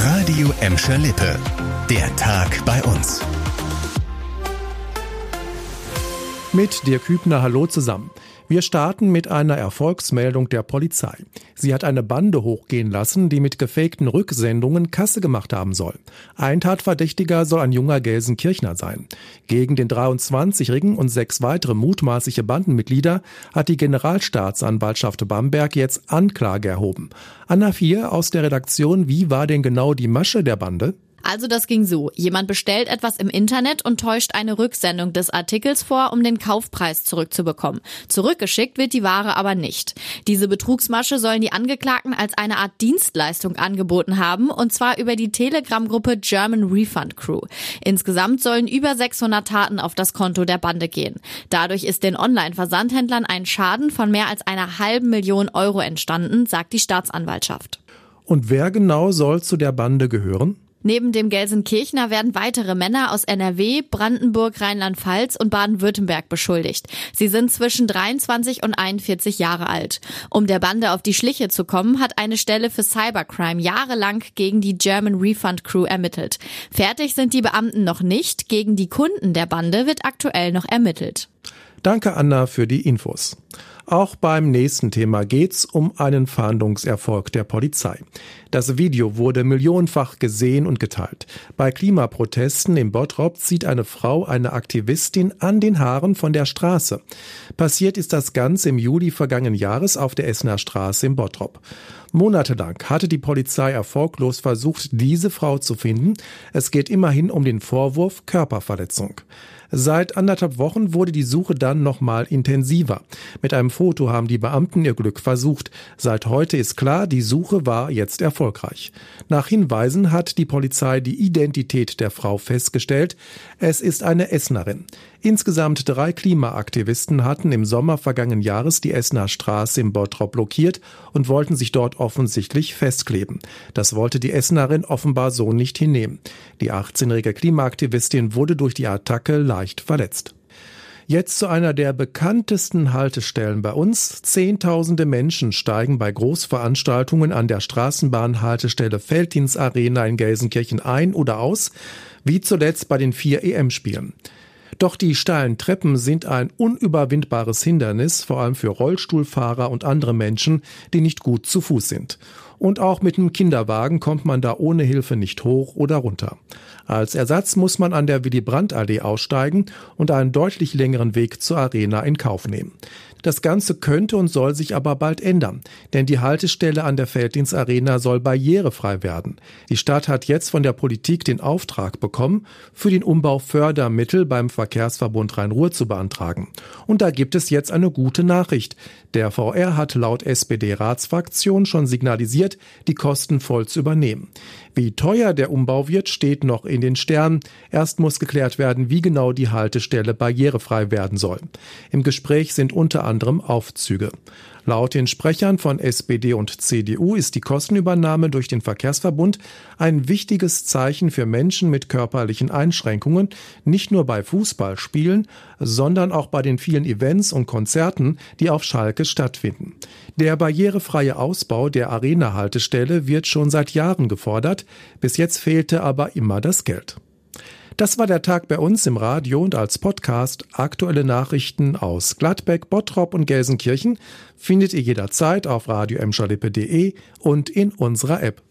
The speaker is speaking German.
Radio Emscher Lippe. Der Tag bei uns. Mit Dirk Hübner, hallo zusammen. Wir starten mit einer Erfolgsmeldung der Polizei. Sie hat eine Bande hochgehen lassen, die mit gefakten Rücksendungen Kasse gemacht haben soll. Ein Tatverdächtiger soll ein junger Gelsenkirchner sein. Gegen den 23-Jährigen und 6 weitere mutmaßliche Bandenmitglieder hat die Generalstaatsanwaltschaft Bamberg jetzt Anklage erhoben. Anna Vier aus der Redaktion, wie war denn genau die Masche der Bande? Also das ging so. Jemand bestellt etwas im Internet und täuscht eine Rücksendung des Artikels vor, um den Kaufpreis zurückzubekommen. Zurückgeschickt wird die Ware aber nicht. Diese Betrugsmasche sollen die Angeklagten als eine Art Dienstleistung angeboten haben, und zwar über die Telegram-Gruppe German Refund Crew. Insgesamt sollen über 600 Taten auf das Konto der Bande gehen. Dadurch ist den Online-Versandhändlern ein Schaden von mehr als 500.000 Euro entstanden, sagt die Staatsanwaltschaft. Und wer genau soll zu der Bande gehören? Neben dem Gelsenkirchner werden weitere Männer aus NRW, Brandenburg, Rheinland-Pfalz und Baden-Württemberg beschuldigt. Sie sind zwischen 23 und 41 Jahre alt. Um der Bande auf die Schliche zu kommen, hat eine Stelle für Cybercrime jahrelang gegen die German Refund Crew ermittelt. Fertig sind die Beamten noch nicht. Gegen die Kunden der Bande wird aktuell noch ermittelt. Danke, Anna, für die Infos. Auch beim nächsten Thema geht's um einen Fahndungserfolg der Polizei. Das Video wurde millionenfach gesehen und geteilt. Bei Klimaprotesten in Bottrop zieht eine Frau eine Aktivistin an den Haaren von der Straße. Passiert ist das Ganze im Juli vergangenen Jahres auf der Essener Straße in Bottrop. Monatelang hatte die Polizei erfolglos versucht, diese Frau zu finden. Es geht immerhin um den Vorwurf Körperverletzung. Seit 1,5 Wochen wurde die Suche dann nochmal intensiver. Mit einem Foto haben die Beamten ihr Glück versucht. Seit heute ist klar, die Suche war jetzt erfolgreich. Nach Hinweisen hat die Polizei die Identität der Frau festgestellt. Es ist eine Essenerin. Insgesamt 3 Klimaaktivisten hatten im Sommer vergangenen Jahres die Essener Straße im Bottrop blockiert und wollten sich dort offensichtlich festkleben. Das wollte die Essenerin offenbar so nicht hinnehmen. Die 18-jährige Klimaaktivistin wurde durch die Attacke leicht verletzt. Jetzt zu einer der bekanntesten Haltestellen bei uns. Zehntausende Menschen steigen bei Großveranstaltungen an der Straßenbahnhaltestelle Veltins-Arena in Gelsenkirchen ein oder aus, wie zuletzt bei den 4 EM-Spielen. Doch die steilen Treppen sind ein unüberwindbares Hindernis, vor allem für Rollstuhlfahrer und andere Menschen, die nicht gut zu Fuß sind. Und auch mit einem Kinderwagen kommt man da ohne Hilfe nicht hoch oder runter. Als Ersatz muss man an der Willy-Brandt-Allee aussteigen und einen deutlich längeren Weg zur Arena in Kauf nehmen. Das Ganze könnte und soll sich aber bald ändern, denn die Haltestelle an der Veltins Arena soll barrierefrei werden. Die Stadt hat jetzt von der Politik den Auftrag bekommen, für den Umbau Fördermittel beim Verkehrsverbund Rhein-Ruhr zu beantragen. Und da gibt es jetzt eine gute Nachricht. Der VR hat laut SPD-Ratsfraktion schon signalisiert, die Kosten voll zu übernehmen. Wie teuer der Umbau wird, steht noch in den Sternen. Erst muss geklärt werden, wie genau die Haltestelle barrierefrei werden soll. Im Gespräch sind unter anderem Aufzüge. Laut den Sprechern von SPD und CDU ist die Kostenübernahme durch den Verkehrsverbund ein wichtiges Zeichen für Menschen mit körperlichen Einschränkungen, nicht nur bei Fußballspielen, sondern auch bei den vielen Events und Konzerten, die auf Schalke stattfinden. Der barrierefreie Ausbau der Arena-Haltestelle wird schon seit Jahren gefordert, bis jetzt fehlte aber immer das Geld. Das war der Tag bei uns im Radio und als Podcast. Aktuelle Nachrichten aus Gladbeck, Bottrop und Gelsenkirchen findet ihr jederzeit auf radioemscherlippe.de und in unserer App.